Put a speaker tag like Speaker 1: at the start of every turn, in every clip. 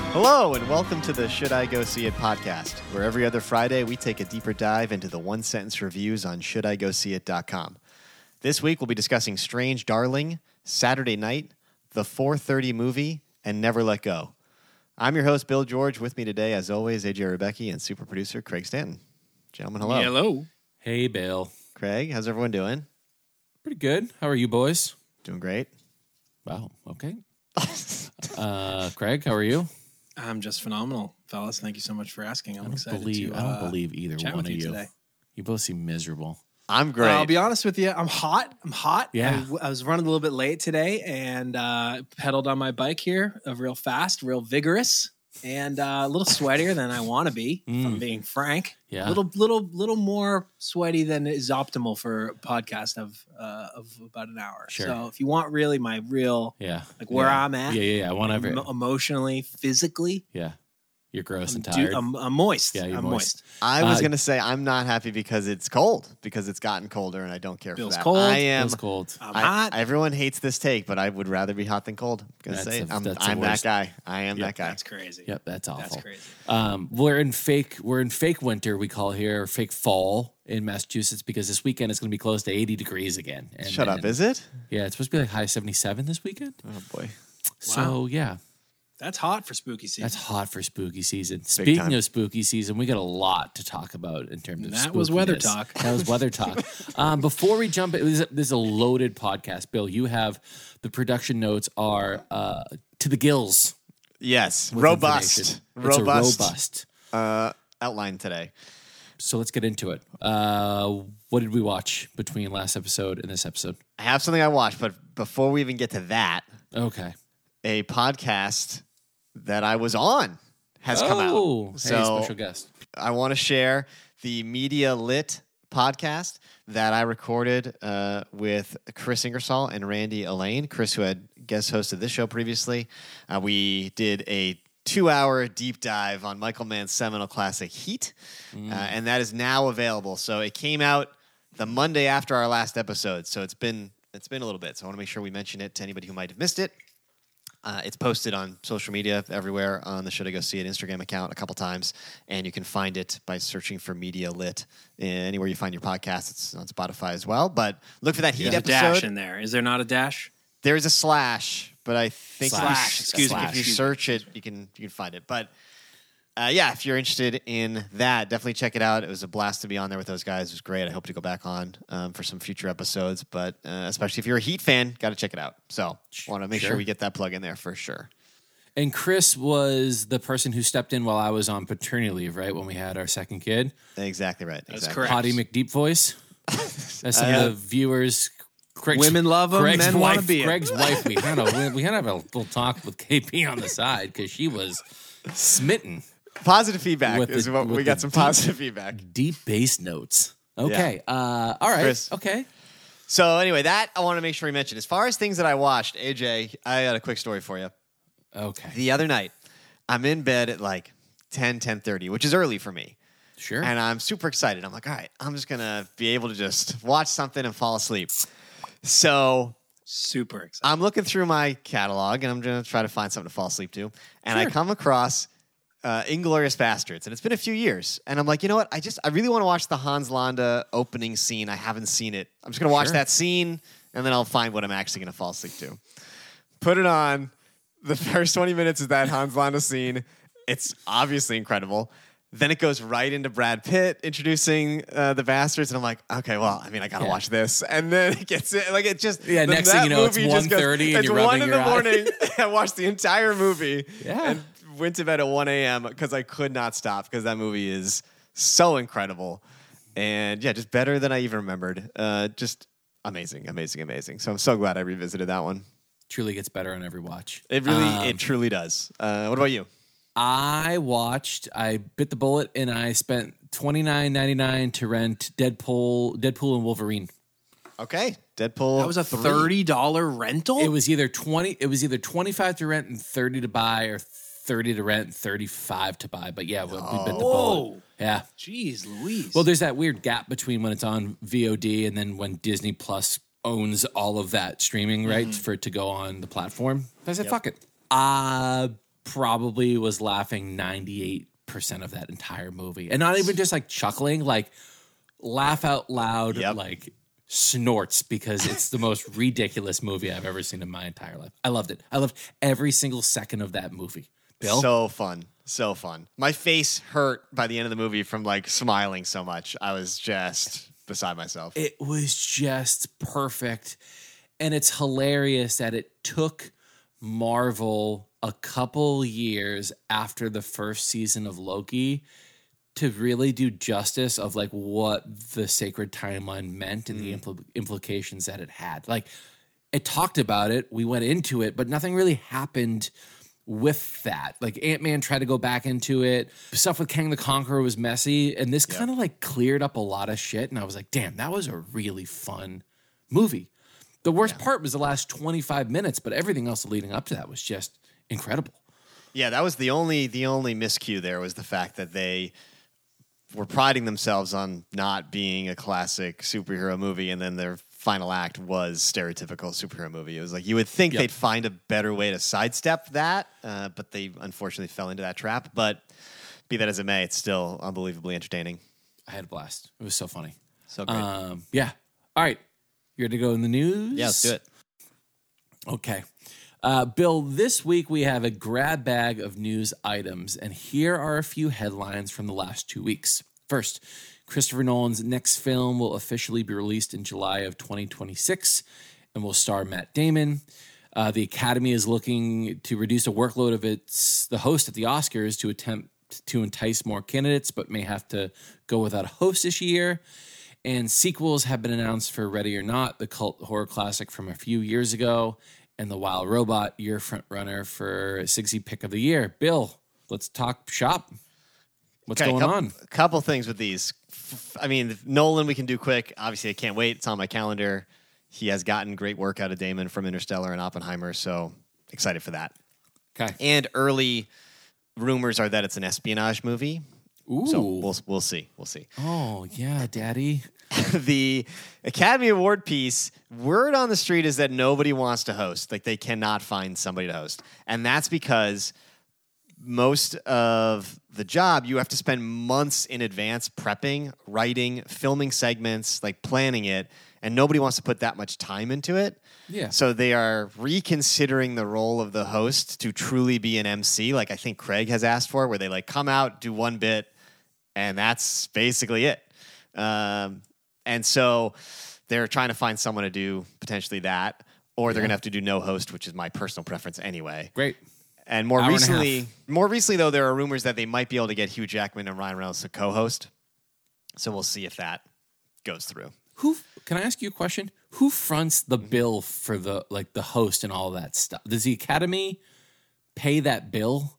Speaker 1: Hello, and welcome to the Should I Go See It podcast, where every other Friday we take a deeper dive into the one-sentence reviews on ShouldIGoSeeIt.com. This week we'll be discussing Strange Darling, Saturday Night, The 4:30 Movie, and Never Let Go. I'm your host, Bill George. With me today, as always, AJ Rebecki and super producer Craig Stanton. Gentlemen, hello.
Speaker 2: Hello.
Speaker 3: Hey, Bill.
Speaker 1: Craig, how's everyone doing?
Speaker 3: Pretty good. How are you boys?
Speaker 1: Doing great.
Speaker 3: Wow. Okay. Craig, how are you?
Speaker 2: I'm just phenomenal, fellas. Thank you so much for asking. I'm excited
Speaker 3: I don't believe either
Speaker 2: chat
Speaker 3: one
Speaker 2: with
Speaker 3: of
Speaker 2: you
Speaker 3: you.
Speaker 2: today.
Speaker 3: You both seem miserable.
Speaker 1: I'm great.
Speaker 2: I'll be honest with you. I'm hot.
Speaker 3: Yeah.
Speaker 2: I was running a little bit late today and pedaled on my bike here, real fast, real vigorous, and a little sweatier than I want to be, if I'm being frank.
Speaker 3: Yeah.
Speaker 2: Little more sweaty than is optimal for a podcast of about an hour.
Speaker 3: Sure.
Speaker 2: So if you want really my real,
Speaker 3: Yeah.
Speaker 2: like where
Speaker 3: Yeah.
Speaker 2: I'm at,
Speaker 3: Yeah. I want every.
Speaker 2: emotionally, physically,
Speaker 3: Yeah. You're gross and tired.
Speaker 2: I'm moist.
Speaker 3: Yeah, you're
Speaker 2: I'm
Speaker 3: moist.
Speaker 1: I was going to say I'm not happy because it's cold, because it's gotten colder, and I don't care
Speaker 2: Bill's
Speaker 1: for that.
Speaker 2: cold.
Speaker 1: I am
Speaker 3: Feels cold.
Speaker 2: I'm hot.
Speaker 1: Everyone hates this take, but I would rather be hot than cold. I'm gonna say it.
Speaker 3: That's the
Speaker 1: I'm that
Speaker 3: worst.
Speaker 1: guy. I am that guy.
Speaker 2: That's crazy.
Speaker 3: Yep, that's awful.
Speaker 2: That's crazy.
Speaker 3: We're in fake winter, we call here, or fake fall in Massachusetts, because this weekend it's going to be close to 80 degrees again. And,
Speaker 1: Shut up, is it?
Speaker 3: Yeah, it's supposed to be like high 77 this weekend.
Speaker 1: Oh boy.
Speaker 3: So yeah,
Speaker 2: That's hot for spooky season.
Speaker 3: that's hot for spooky season.
Speaker 1: time.
Speaker 3: Speaking of spooky season, we got a lot to talk about in terms of
Speaker 2: That was weather
Speaker 3: spookiness.
Speaker 2: talk.
Speaker 3: That was weather talk. Before we jump, this is a loaded podcast. Bill, you have the production notes are to the gills.
Speaker 1: Yes.
Speaker 3: with
Speaker 1: Robust.
Speaker 3: information. It's
Speaker 1: Robust.
Speaker 3: a robust.
Speaker 1: Outline today.
Speaker 3: So let's get into it. What did we watch between last episode and this episode?
Speaker 1: I have something I watched, but before we even get to that,
Speaker 3: Okay.
Speaker 1: a podcast that I was on has come
Speaker 3: Oh,
Speaker 1: out.
Speaker 3: hey, special guest.
Speaker 1: I want to share the Media Lit podcast that I recorded with Chris Ingersoll and Randy Elaine. Chris, who had guest hosted this show previously. We did a 2-hour deep dive on Michael Mann's seminal classic Heat, and that is now available. So it came out the Monday after our last episode, so it's been a little bit. So I want to make sure we mention it to anybody who might have missed it. It's posted on social media everywhere on the Should I Go See It Instagram account a couple times, and you can find it by searching for Media Lit anywhere you find your podcast. It's on Spotify as well. But look for that Heat
Speaker 2: There's a
Speaker 1: episode.
Speaker 2: dash in there. Is there not a dash?
Speaker 1: There's a slash, but I think
Speaker 2: Slash. Excuse me.
Speaker 1: if you search it, you can find it. But yeah, if you're interested in that, definitely check it out. It was a blast to be on there with those guys. It was great. I hope to go back on for some future episodes. But especially if you're a Heat fan, got to check it out. So want to make sure we get that plug in there for sure.
Speaker 3: And Chris was the person who stepped in while I was on paternity leave, right? When we had our second kid.
Speaker 1: Exactly right.
Speaker 2: That's
Speaker 1: exactly.
Speaker 2: correct.
Speaker 3: Potty McDeep voice. As some of the viewers... Greg's,
Speaker 2: Women love him,
Speaker 3: Greg's
Speaker 2: men
Speaker 3: wife,
Speaker 2: wanna be him.
Speaker 3: Greg's wife, we had to have a little talk with KP on the side because she was smitten.
Speaker 1: Positive feedback
Speaker 3: With
Speaker 1: is
Speaker 3: the-
Speaker 1: what
Speaker 3: with
Speaker 1: we got
Speaker 3: the
Speaker 1: some
Speaker 3: deep-
Speaker 1: positive feedback.
Speaker 3: Deep bass notes. Okay. All right.
Speaker 1: Chris.
Speaker 3: Okay.
Speaker 1: So anyway, that I want to make sure we mention. As far as things that I watched, AJ, I got a quick story for you.
Speaker 3: Okay.
Speaker 1: The other night, I'm in bed at like 10:30, which is early for me.
Speaker 3: Sure.
Speaker 1: And I'm super excited. I'm like, all right, I'm just going to be able to just watch something and fall asleep. So
Speaker 2: Super excited.
Speaker 1: I'm looking through my catalog, and I'm going to try to find something to fall asleep to. And I
Speaker 3: Sure.
Speaker 1: come across Inglourious Bastards, and it's been a few years. And I'm like, you know what? I really want to watch the Hans Landa opening scene. I haven't seen it. I'm just going to watch
Speaker 3: Sure.
Speaker 1: that scene, and then I'll find what I'm actually going to fall asleep to. Put it on. The first 20 minutes is that Hans Landa scene. It's obviously incredible. Then it goes right into Brad Pitt introducing the Bastards, and I'm like, okay, well, I mean, I gotta
Speaker 3: Yeah.
Speaker 1: watch this. And then it gets like it just
Speaker 3: Next thing you know, it's
Speaker 1: movie just
Speaker 3: 1:30 and
Speaker 1: it's
Speaker 3: you're
Speaker 1: 1
Speaker 3: rubbing
Speaker 1: in
Speaker 3: your
Speaker 1: the
Speaker 3: eye.
Speaker 1: morning. I watched the entire movie
Speaker 3: Yeah.
Speaker 1: and went to bed at 1 a.m. because I could not stop because that movie is so incredible. And yeah, just better than I even remembered. Just amazing. So I'm so glad I revisited that one.
Speaker 3: Truly gets better on every watch.
Speaker 1: It truly does. What about you?
Speaker 3: I bit the bullet and I spent $29.99 to rent Deadpool and Wolverine.
Speaker 1: Okay, Deadpool.
Speaker 2: That was a
Speaker 1: 3.
Speaker 2: $30 rental?
Speaker 3: It was either 25 to rent and 30 to buy, or 30 to rent and 35 to buy. But yeah, we bit the bullet.
Speaker 2: Whoa.
Speaker 3: Yeah.
Speaker 2: Jeez Louise.
Speaker 3: Well, there's that weird gap between when it's on VOD and then when Disney Plus owns all of that streaming rights for it to go on the platform. I said, fuck it. probably was laughing 98% of that entire movie. And not even just like chuckling, like laugh out loud, like snorts, because it's the most ridiculous movie I've ever seen in my entire life. I loved it. I loved every single second of that movie. Bill?
Speaker 1: So fun. So fun. My face hurt by the end of the movie from like smiling so much. I was just beside myself.
Speaker 3: It was just perfect. And it's hilarious that it took Marvel a couple years after the first season of Loki to really do justice of like what the sacred timeline meant and the implications that it had. Like, it talked about it, we went into it, but nothing really happened with that. Like, Ant-Man tried to go back into it. Stuff with Kang the Conqueror was messy, and this kind of like cleared up a lot of shit. And I was like, damn, that was a really fun movie. The worst part was the last 25 minutes, but everything else leading up to that was just incredible.
Speaker 1: Yeah, that was the only miscue there, was the fact that they were priding themselves on not being a classic superhero movie, and then their final act was stereotypical superhero movie. It was like, you would think they'd find a better way to sidestep that, but they unfortunately fell into that trap. But be that as it may, it's still unbelievably entertaining.
Speaker 3: I had a blast. It was so funny.
Speaker 1: So great.
Speaker 3: Yeah. All right. You ready to go in the news?
Speaker 1: Yeah, let's do it.
Speaker 3: Okay. Bill, this week we have a grab bag of news items, and here are a few headlines from the last 2 weeks. First, Christopher Nolan's next film will officially be released in July of 2026 and will star Matt Damon. The Academy is looking to reduce the workload of the host at the Oscars to attempt to entice more candidates, but may have to go without a host this year. And sequels have been announced for Ready or Not, the cult horror classic from a few years ago, and The Wild Robot, your front runner for Sigsy Pick of the Year. Bill, let's talk shop. What's going on?
Speaker 1: A couple things with these. I mean, Nolan, we can do quick. Obviously, I can't wait. It's on my calendar. He has gotten great work out of Damon from Interstellar and Oppenheimer, so excited for that.
Speaker 3: Okay.
Speaker 1: And early rumors are that it's an espionage movie.
Speaker 3: Ooh.
Speaker 1: So we'll see. We'll see.
Speaker 3: Oh, yeah, Daddy.
Speaker 1: The Academy Award piece, word on the street is that nobody wants to host. Like, they cannot find somebody to host. And that's because most of the job, you have to spend months in advance prepping, writing, filming segments, like planning it, and nobody wants to put that much time into it.
Speaker 3: Yeah.
Speaker 1: So they are reconsidering the role of the host to truly be an MC, like I think Craig has asked for, where they like come out, do one bit, and that's basically it. And so they're trying to find someone to do potentially that, or they're going to have to do no host, which is my personal preference anyway.
Speaker 3: Great.
Speaker 1: And more recently though, there are rumors that they might be able to get Hugh Jackman and Ryan Reynolds to co-host. So we'll see if that goes through.
Speaker 3: Can I ask you a question? Who fronts the bill for the host and all that stuff? Does the Academy pay that bill?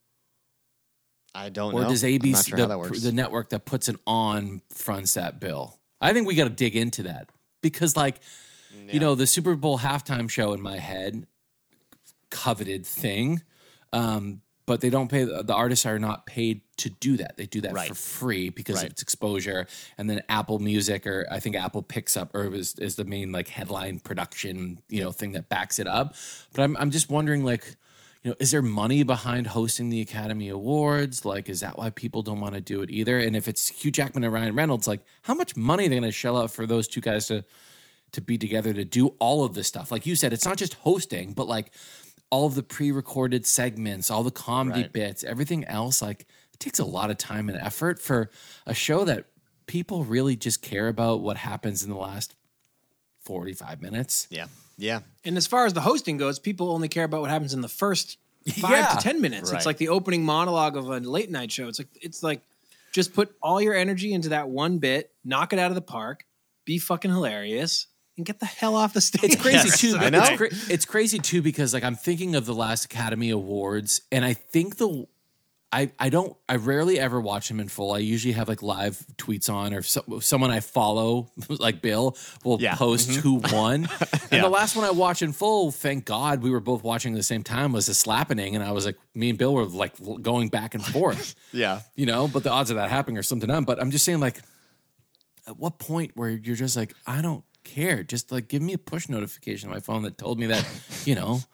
Speaker 1: I don't know.
Speaker 3: Or does
Speaker 1: I'm not
Speaker 3: ABC,
Speaker 1: sure how that works.
Speaker 3: the network that puts it on, fronts that bill? I think we got to dig into that because, you know, the Super Bowl halftime show in my head, coveted thing, but they don't pay. The artists are not paid to do that. They do that for free because of its exposure. And then Apple Music, or I think Apple picks up, or is the main like headline production, you know, thing that backs it up. But I'm just wondering, like, you know, is there money behind hosting the Academy Awards? Like, is that why people don't want to do it either? And if it's Hugh Jackman and Ryan Reynolds, like, how much money are they going to shell out for those two guys to be together to do all of this stuff? Like you said, it's not just hosting, but like all of the pre-recorded segments, all the comedy bits, everything else. Like, it takes a lot of time and effort for a show that people really just care about what happens in the last 45 minutes.
Speaker 1: Yeah. Yeah.
Speaker 2: And as far as the hosting goes, people only care about what happens in the first 5 to 10 minutes.
Speaker 1: Right.
Speaker 2: It's like the opening monologue of a late night show. It's like just put all your energy into that one bit, knock it out of the park, be fucking hilarious, and get the hell off the stage.
Speaker 3: It's crazy
Speaker 1: Yes,
Speaker 3: too.
Speaker 1: I know.
Speaker 3: It's crazy too because like I'm thinking of the last Academy Awards, and I think I rarely ever watch them in full. I usually have like live tweets on, or someone I follow, like Bill, will post who won. And the last one I watched in full, thank God we were both watching at the same time, was a Slappening, and I was like, me and Bill were like going back and forth.
Speaker 1: Yeah.
Speaker 3: You know, but the odds of that happening are slim to none. But I'm just saying, like, at what point where you're just like, I don't care, just like give me a push notification on my phone that told me that, you know,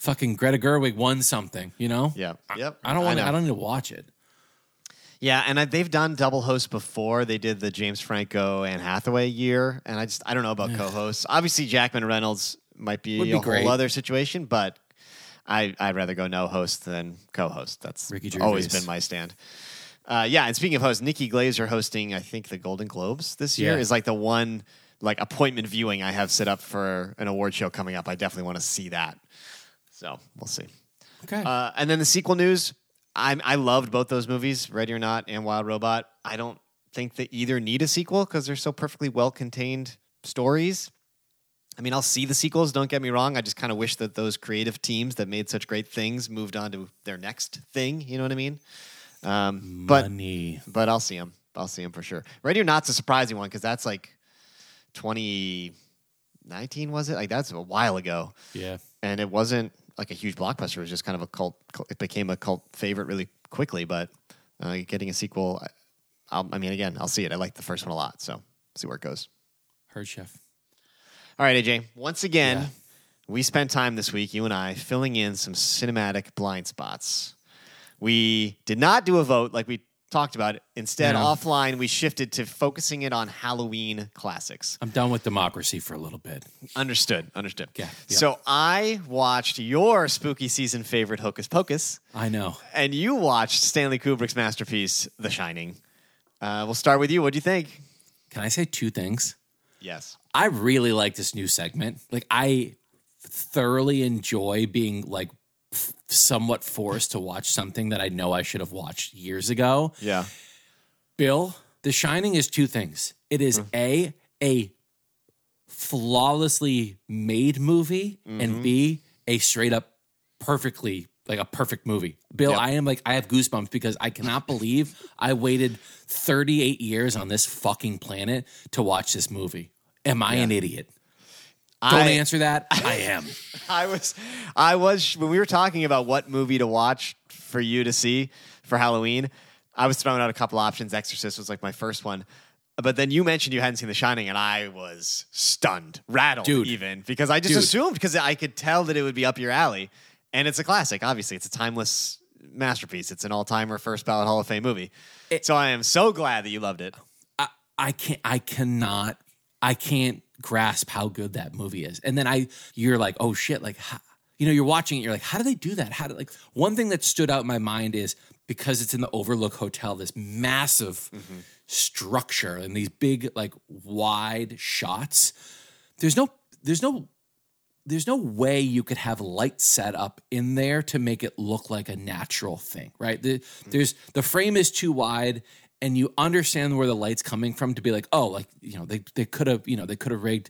Speaker 3: fucking Greta Gerwig won something, you know?
Speaker 1: Yeah. Yep.
Speaker 3: I don't want.
Speaker 1: know.
Speaker 3: I don't need to watch it.
Speaker 1: Yeah, and they've done double hosts before. They did the James Franco and Hathaway year, and I don't know about co-hosts. Obviously, Jackman Reynolds might be
Speaker 3: Would be
Speaker 1: a
Speaker 3: great.
Speaker 1: whole other situation, but I'd rather go no host than co-host. That's
Speaker 3: Ricky
Speaker 1: always
Speaker 3: Gervais.
Speaker 1: been my stand. Yeah, and speaking of hosts, Nikki Glazer hosting, I think, the Golden Globes this year
Speaker 3: Yeah.
Speaker 1: is like the one like appointment viewing I have set up for an award show coming up. I definitely want to see that. So we'll see.
Speaker 3: Okay.
Speaker 1: And then the sequel news. I loved both those movies, Ready or Not and Wild Robot. I don't think they either need a sequel because they're so perfectly well-contained stories. I mean, I'll see the sequels, don't get me wrong. I just kind of wish that those creative teams that made such great things moved on to their next thing. You know what I mean?
Speaker 3: Money.
Speaker 1: But I'll see them. I'll see them for sure. Ready or Not's a surprising one because that's like 2019, was it? Like that's a while ago.
Speaker 3: Yeah.
Speaker 1: And it wasn't like a huge blockbuster. It was just kind of a cult. It became a cult favorite really quickly. But getting a sequel, again, I'll see it. I like the first one a lot. So see where it goes.
Speaker 3: Heard, Chef.
Speaker 1: All right, AJ. Once again,
Speaker 3: Yeah.
Speaker 1: we spent time this week, you and I, filling in some cinematic blind spots. We did not do a vote like we talked about. Instead,
Speaker 3: No.
Speaker 1: offline, we shifted to focusing it on Halloween classics.
Speaker 3: I'm done with democracy for a little bit.
Speaker 1: Understood.
Speaker 3: Yeah.
Speaker 1: So I watched your spooky season favorite, Hocus Pocus,
Speaker 3: I know.
Speaker 1: and you watched Stanley Kubrick's masterpiece, The Shining. We'll start with you. What do you think?
Speaker 3: Can I say two things?
Speaker 1: Yes.
Speaker 3: I really like this new segment. Like, I thoroughly enjoy being like somewhat forced to watch something that I know I should have watched years ago.
Speaker 1: Yeah.
Speaker 3: Bill, The Shining is two things. It is a flawlessly made movie, and B, a straight up perfectly like a perfect movie. Bill,
Speaker 1: Yep.
Speaker 3: I have goosebumps because I cannot believe I waited 38 years on this fucking planet to watch this movie. Am I an idiot? Don't answer that. I am.
Speaker 1: I was when we were talking about what movie to watch for you to see for Halloween, I was throwing out a couple options. Exorcist was like my first one. But then you mentioned you hadn't seen The Shining, and I was stunned, rattled
Speaker 3: Dude.
Speaker 1: even, because I just assumed, because I could tell that it would be up your alley. And it's a classic, obviously. It's a timeless masterpiece. It's an all-timer, first ballot Hall of Fame movie. So I am so glad that you loved it.
Speaker 3: I can't grasp how good that movie is. And then you're like, oh shit, like, you're watching it, you're like, how do they do that? One thing that stood out in my mind is because it's in the Overlook Hotel, this massive structure and these big, like, wide shots. There's no way you could have light set up in there to make it look like a natural thing, right? The frame is too wide, and you understand where the light's coming from to be like, oh, like, they could have rigged,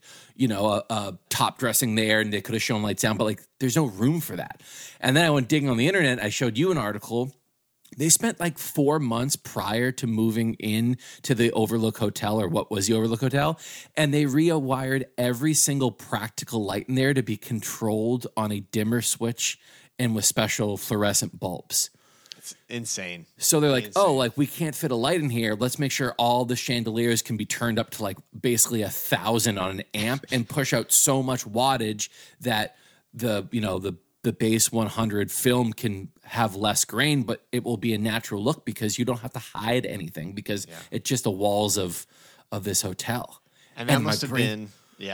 Speaker 3: a top dressing there, and they could have shown lights down, but like, there's no room for that. And then I went digging on the internet. I showed you an article. They spent like 4 months prior to moving in to the Overlook Hotel, or what was the Overlook Hotel, and they rewired every single practical light in there to be controlled on a dimmer switch and with special fluorescent bulbs.
Speaker 1: It's insane.
Speaker 3: So they're like,
Speaker 1: Insane.
Speaker 3: oh, like, we can't fit a light in here. Let's make sure all the chandeliers can be turned up to like basically 1,000 on an amp and push out so much wattage that the base 100 film can have less grain, but it will be a natural look because you don't have to hide anything because it's just the walls of this hotel.
Speaker 1: And that must have been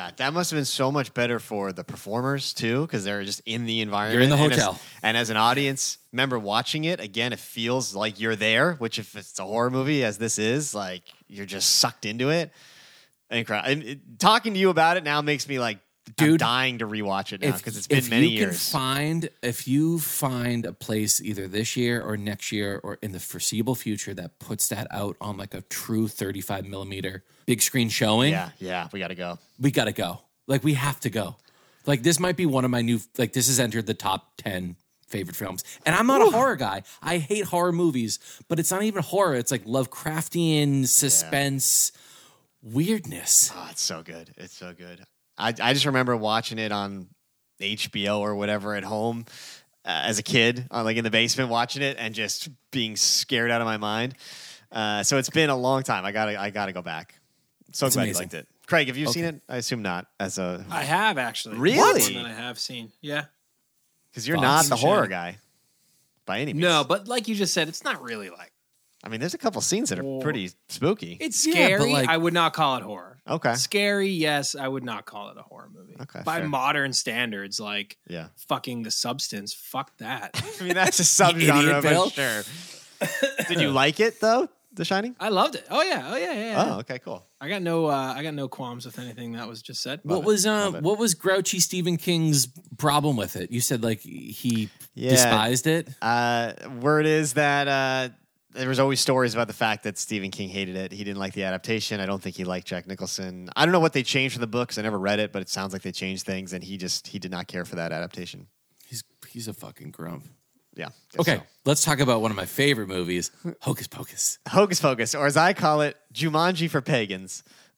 Speaker 1: so much better for the performers too, because they're just in the environment.
Speaker 3: You're in the
Speaker 1: And
Speaker 3: hotel.
Speaker 1: and as an audience member watching it, again, it feels like you're there, which if it's a horror movie, as this is, like, you're just sucked into it. Incredible. Talking to you about it now makes me like, I'm
Speaker 3: Dude,
Speaker 1: dying to rewatch it now because it's been many years.
Speaker 3: If you find a place either this year or next year or in the foreseeable future that puts that out on like a true 35 millimeter big screen showing,
Speaker 1: Yeah, we got to go.
Speaker 3: we got to go. Like, we have to go. Like, this might be one of my this has entered the top 10 favorite films. And I'm not a horror guy. I hate horror movies, but it's not even horror. It's like Lovecraftian suspense weirdness.
Speaker 1: Oh, it's so good. It's so good. I just remember watching it on HBO or whatever at home as a kid, like in the basement watching it and just being scared out of my mind. So it's been a long time. I gotta go back. So
Speaker 3: It's
Speaker 1: glad
Speaker 3: amazing.
Speaker 1: you liked it. Craig, have you seen it? I assume not.
Speaker 2: I have actually.
Speaker 1: Really?
Speaker 2: One that I have seen. Yeah.
Speaker 1: Because you're
Speaker 3: Thoughts?
Speaker 1: not the horror guy by any means.
Speaker 2: No, but like you just said, it's not really like
Speaker 1: I mean, there's a couple scenes that are pretty spooky.
Speaker 2: it's
Speaker 3: Yeah,
Speaker 2: scary.
Speaker 3: but, like-
Speaker 2: I would not call it horror.
Speaker 1: Okay.
Speaker 2: Scary, yes. I would not call it a horror movie.
Speaker 1: Okay,
Speaker 2: By
Speaker 1: fair.
Speaker 2: modern standards, like
Speaker 1: Yeah.
Speaker 2: fucking The Substance. Fuck that.
Speaker 1: I mean, that's a
Speaker 3: idiot,
Speaker 1: subgenre,
Speaker 3: Bill.
Speaker 1: but sure. Did you like it though, The Shining?
Speaker 2: I loved it. Oh yeah.
Speaker 1: Oh, okay, cool.
Speaker 2: I got no qualms with anything that was just said.
Speaker 3: What was grouchy Stephen King's problem with it? You said like he
Speaker 1: Yeah.
Speaker 3: despised it.
Speaker 1: Word is that there was always stories about the fact that Stephen King hated it. He didn't like the adaptation. I don't think he liked Jack Nicholson. I don't know what they changed from the books. I never read it, but it sounds like they changed things, and he did not care for that adaptation.
Speaker 3: He's a fucking grump.
Speaker 1: Yeah.
Speaker 3: Okay,
Speaker 1: so.
Speaker 3: let's talk about one of my favorite movies, Hocus Pocus.
Speaker 1: Hocus Pocus, or as I call it, Jumanji for pagans.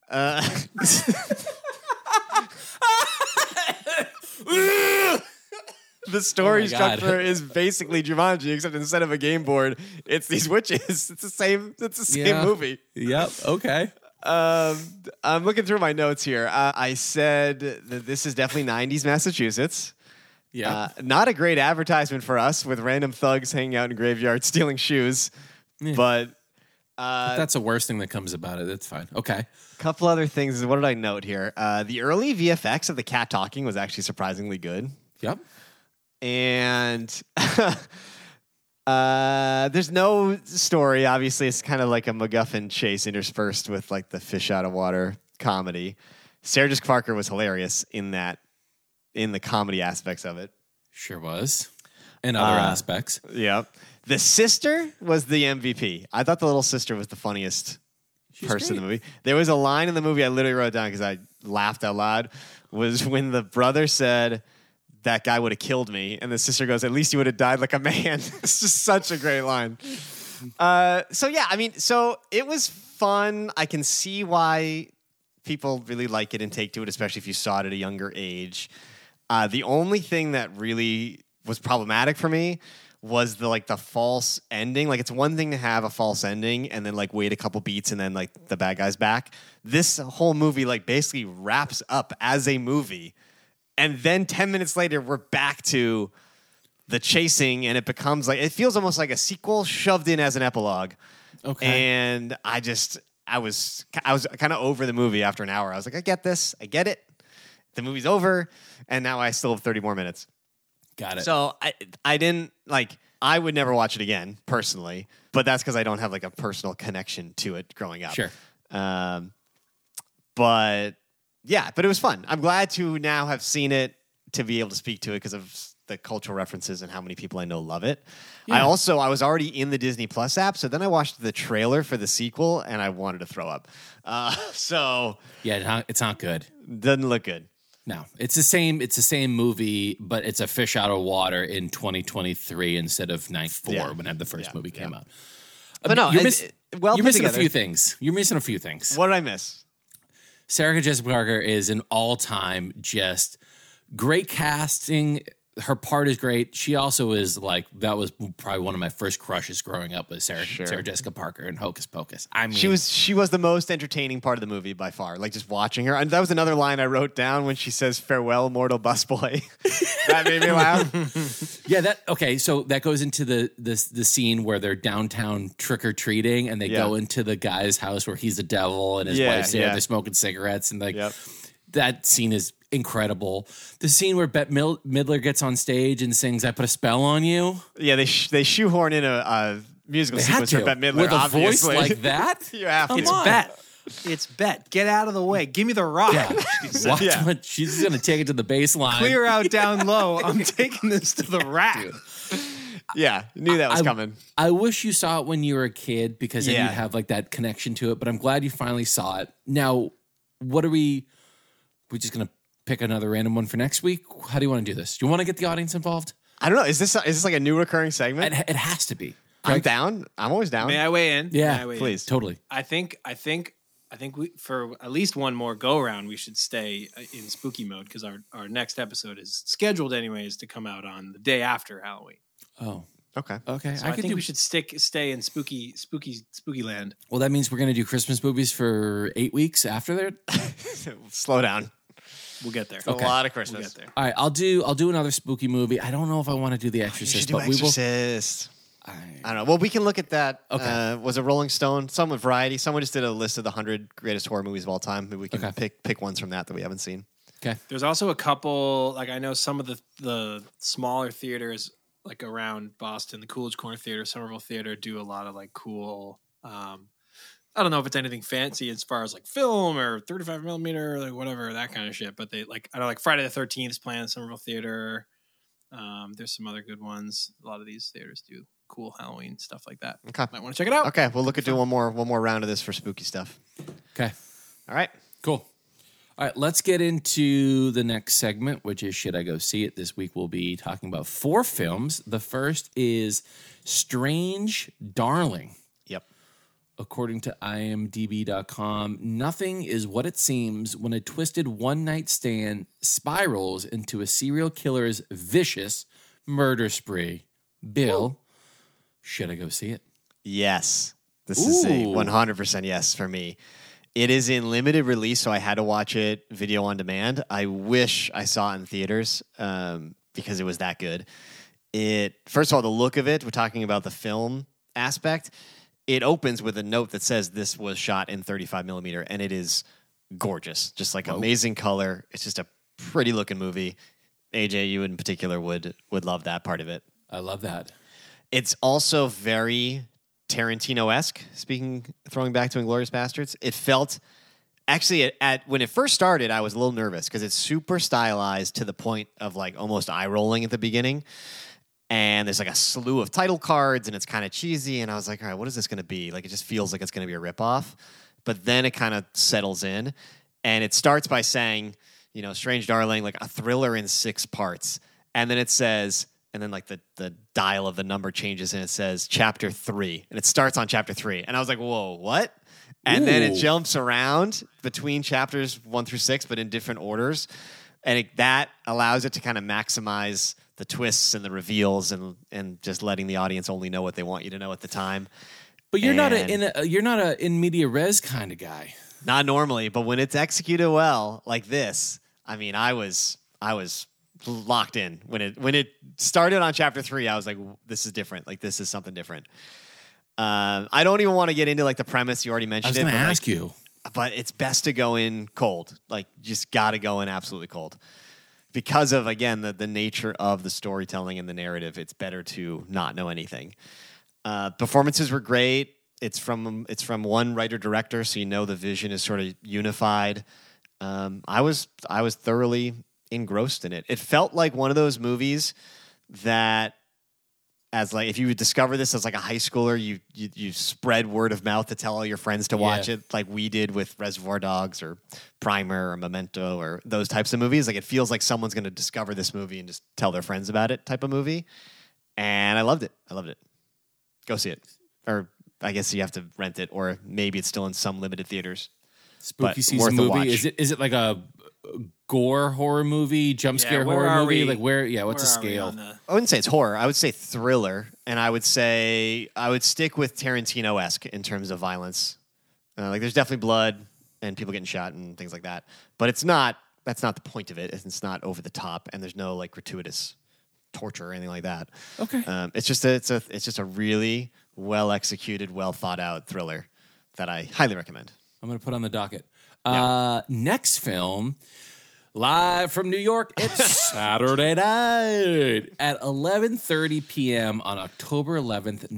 Speaker 1: The story
Speaker 3: Oh my God.
Speaker 1: structure is basically Jumanji, except instead of a game board, it's these witches. It's the same. It's the same
Speaker 3: Yeah.
Speaker 1: movie.
Speaker 3: Yep. Okay.
Speaker 1: I'm looking through my notes here. I said that this is definitely 90s Massachusetts.
Speaker 3: Yeah.
Speaker 1: Not a great advertisement for us with random thugs hanging out in graveyards stealing shoes. But
Speaker 3: That's the worst thing that comes about it. That's fine. Okay.
Speaker 1: a couple other things. What did I note here? The early VFX of the cat talking was actually surprisingly good.
Speaker 3: Yep.
Speaker 1: And there's no story. Obviously, it's kind of like a MacGuffin chase interspersed with like the fish out of water comedy. Sarah Jessica Parker was hilarious in the comedy aspects of it.
Speaker 3: Sure was. And other aspects.
Speaker 1: Yep. The sister was the MVP. I thought the little sister was the funniest person in the movie. There was a line in the movie I literally wrote down because I laughed out loud. Was when the brother said, "That guy would have killed me," and the sister goes, "At least he would have died like a man." It's just such a great line. So yeah, I mean, so it was fun. I can see why people really like it and take to it, especially if you saw it at a younger age. The only thing that really was problematic for me was the false ending. Like, it's one thing to have a false ending and then like wait a couple beats and then like the bad guy's back. This whole movie like basically wraps up as a movie. And then 10 minutes later, we're back to the chasing, and it becomes like, it feels almost like a sequel shoved in as an epilogue.
Speaker 3: Okay.
Speaker 1: And I was kind of over the movie after an hour. I was like, I get this. I get it. The movie's over. And now I still have 30 more minutes.
Speaker 3: Got it.
Speaker 1: So I didn't I would never watch it again personally, but that's because I don't have like a personal connection to it growing up.
Speaker 3: Sure.
Speaker 1: But yeah, but it was fun. I'm glad to now have seen it to be able to speak to it because of the cultural references and how many people I know love it.
Speaker 3: Yeah.
Speaker 1: I was already in the Disney Plus app, so then I watched the trailer for the sequel and I wanted to throw up. So
Speaker 3: yeah, it's not good.
Speaker 1: doesn't look good.
Speaker 3: No, it's the same. It's the same movie, but it's a fish out of water in 2023 instead of 94
Speaker 1: Yeah.
Speaker 3: when the first movie came out.
Speaker 1: But no,
Speaker 3: you're,
Speaker 1: well
Speaker 3: you're
Speaker 1: put
Speaker 3: missing
Speaker 1: together.
Speaker 3: a few things. You're missing a few things.
Speaker 1: What did I miss?
Speaker 3: Sarah Jessica Parker is an all-time just great casting. Her part is great. She also is that was probably one of my first crushes growing up was Sarah Jessica Parker and Hocus Pocus. I mean,
Speaker 1: She was the most entertaining part of the movie by far. Like just watching her, and that was another line I wrote down when she says "Farewell, mortal busboy." That made me laugh.
Speaker 3: yeah. So that goes into the scene where they're downtown trick or treating, and they go into the guy's house where he's the devil and his wife's there. They're smoking cigarettes, and that scene is incredible. The scene where Bette Midler gets on stage and sings "I Put a Spell on You."
Speaker 1: Yeah, they shoehorn in a musical sequence for Bette Midler
Speaker 3: with a
Speaker 1: obviously.
Speaker 3: voice like that.
Speaker 1: You have to.
Speaker 2: It's Bet. It's Bet. Get out of the way. Give me the rock.
Speaker 3: Yeah. Watch what she's gonna take it to the baseline.
Speaker 2: Clear out down low. I'm taking this to the rack.
Speaker 1: Yeah, knew that was coming.
Speaker 3: I wish you saw it when you were a kid because then
Speaker 1: Yeah.
Speaker 3: you'd have like that connection to it. But I'm glad you finally saw it. Now, what are we just gonna pick another random one for next week? How do you want to do this? Do you want to get the audience involved?
Speaker 1: I don't know. Is this like a new recurring segment?
Speaker 3: It has to be.
Speaker 1: I'm down. I'm always down.
Speaker 2: May I weigh in?
Speaker 3: Yeah,
Speaker 2: May I weigh in?
Speaker 1: please.
Speaker 3: Totally.
Speaker 2: I think we for at least one more go around we should stay in spooky mode because our next episode is scheduled anyways to come out on the day after Halloween.
Speaker 3: Oh,
Speaker 1: Okay.
Speaker 3: okay.
Speaker 2: So I think we should stay in spooky land.
Speaker 3: Well, that means we're gonna do Christmas movies for 8 weeks after that.
Speaker 1: Slow down.
Speaker 2: We'll get there.
Speaker 1: A lot of Christmas.
Speaker 2: We'll get there.
Speaker 3: All right, I'll do another spooky movie. I don't know if I want to do The
Speaker 1: You
Speaker 3: Exorcist,
Speaker 1: should do
Speaker 3: but we will.
Speaker 1: Exorcist. I don't know. Well, we can look at that.
Speaker 3: Okay.
Speaker 1: Was it Rolling Stone? Some with Variety. Someone just did a list of the 100 greatest horror movies of all time. Maybe we can pick ones from that we haven't seen.
Speaker 3: Okay.
Speaker 2: There's also a couple, like I know some of the smaller theaters like around Boston, the Coolidge Corner Theater, Somerville Theater do a lot of like cool, I don't know if it's anything fancy as far as like film or 35 millimeter or like whatever, that kind of shit. But they like, I know like Friday the 13th is playing at Somerville Theater. There's some other good ones. A lot of these theaters do cool Halloween stuff like that.
Speaker 1: Okay.
Speaker 2: Might want to check it out.
Speaker 1: Okay, we'll look at doing one more round of this for spooky stuff.
Speaker 3: Okay.
Speaker 1: All right.
Speaker 3: Cool. All right, let's get into the next segment, which is Should I Go See It? This week we'll be talking about 4 films. The first is Strange Darling.
Speaker 1: Yep.
Speaker 3: According to IMDb.com, nothing is what it seems when a twisted one-night stand spirals into a serial killer's vicious murder spree. Bill, should I go see it?
Speaker 1: Yes. This is a 100% yes for me. It is in limited release, so I had to watch it video on demand. I wish I saw it in theaters because it was that good. First of all, the look of it, we're talking about the film aspect. It opens with a note that says this was shot in 35 millimeter, and it is gorgeous. Just like amazing color. It's just a pretty looking movie. AJ, you in particular would love that part of it.
Speaker 3: I love that.
Speaker 1: It's also very Tarantino-esque, throwing back to Inglourious Bastards. It felt, actually, when it first started, I was a little nervous because it's super stylized to the point of like almost eye-rolling at the beginning. And there's like a slew of title cards, and it's kind of cheesy. And I was like, all right, what is this going to be? Like, it just feels like it's going to be a ripoff. But then it kind of settles in. And it starts by saying, Strange Darling, like a thriller in 6 parts. And then it says... And then like the dial of the number changes and it says chapter 3. And it starts on chapter 3. And I was like, whoa, what? And then it jumps around between chapters 1 through 6, but in different orders. And that allows it to kind of maximize the twists and the reveals and just letting the audience only know what they want you to know at the time.
Speaker 3: But you're not a in media res kind of guy.
Speaker 1: Not normally, but when it's executed well like this, I mean, I was locked in when it started on chapter 3. I was like, this is different. Like, this is something different. I don't even want to get into like the premise. You already mentioned it.
Speaker 3: I was going to ask you,
Speaker 1: but it's best to go in cold. Like, just got to go in absolutely cold because of, again, the nature of the storytelling and the narrative. It's better to not know anything. Performances were great. It's from one writer director, so the vision is sort of unified. I was thoroughly engrossed in it. It felt like one of those movies that, as like, if you would discover this as like a high schooler, you spread word of mouth to tell all your friends to watch it, like we did with Reservoir Dogs or Primer or Memento or those types of movies. Like, it feels like someone's going to discover this movie and just tell their friends about it type of movie. And I loved it. Go see it. Or I guess you have to rent it, or maybe it's still in some limited theaters.
Speaker 3: Spooky season movie. Is it like a gore horror movie, jump scare horror movie? Like what's the scale?
Speaker 1: I wouldn't say it's horror. I would say thriller, and I would stick with Tarantino-esque in terms of violence. Like, there's definitely blood and people getting shot and things like that, but that's not the point of it. It's not over the top, and there's no like gratuitous torture or anything like that.
Speaker 3: Okay.
Speaker 1: It's just a really well executed, well thought out thriller that I highly recommend.
Speaker 3: I'm going to put on the docket. Next film, live from New York, it's Saturday night at 11:30 p.m. on October 11th,